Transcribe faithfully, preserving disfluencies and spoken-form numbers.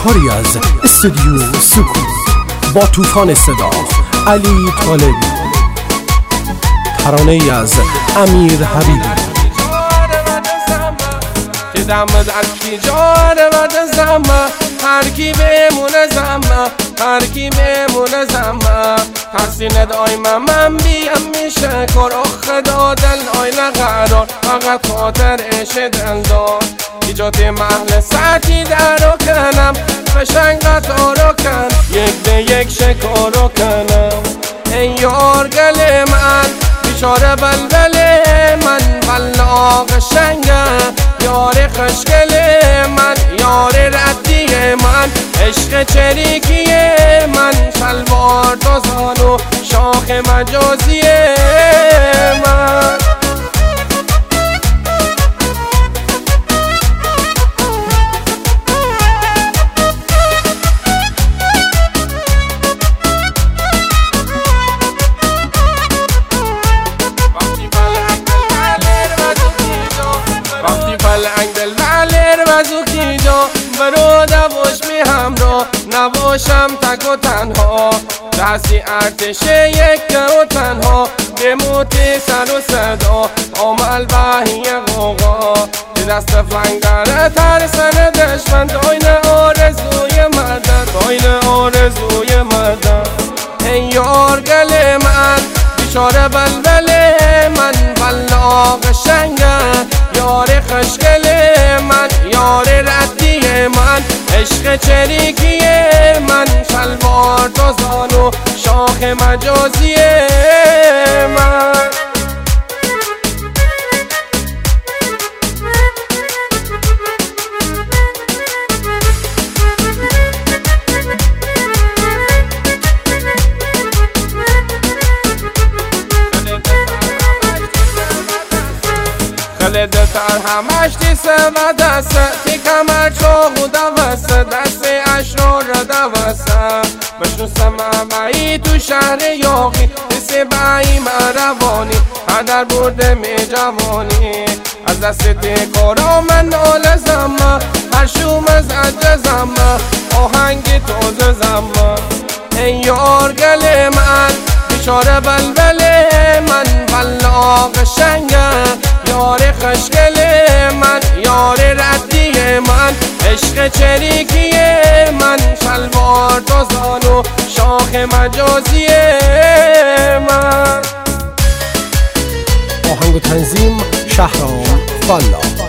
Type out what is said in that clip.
کاری از استودیو سکوت با طوفان صدا علی طالبی، ترانه از امیر حبیبی. دم در کی جان و زمه هر کی بمونه زمه هر کی بمونه زمه ترسی ندای من بیم میشه کار خدا دل آیل قرار فقط خاطر اش دل دار ایجاد محل ساعتی در رو کنم فشنگت رو کن یک به یک شکارو کنم ای یار گل من بیچاره بلبل من بلاغ شنگه یار خشکل من یار ردی من عشق چریکی من شلوار دوزان و شاخ مجازی من برو نباش می همراه نباشم تک و تنها دستی ارتش یک و تنها به موتی سر و صدا عمل بهی غوغا دست فنگره ترسن دشمن داین آرزوی مدد داین آرزوی مدد ای یار گل من بیچاره بلبل من بلاغ شنگه یار خشکل من یار ردی من عشق چریکی من شلوار دوزان و شاخ مجازی من خلی دلتر همش دیسه و دسته تی کمر چاق و دوسته دسته اشرار دوسته بشنوسم همهی تو شهر یاقی دیسی بایی مروانی هدر برده می جوانی از دست تی کارا من نال زمه هر شوم از عجه زمه آهنگی توزه زمه ای یار گل من بیچاره بلبل من بلاغ شنگه یار خشکل من یار ردی من عشق چریکی من شلوار دوزان و شاخ مجازی من. آهنگ و تنظیم شهرام فالا.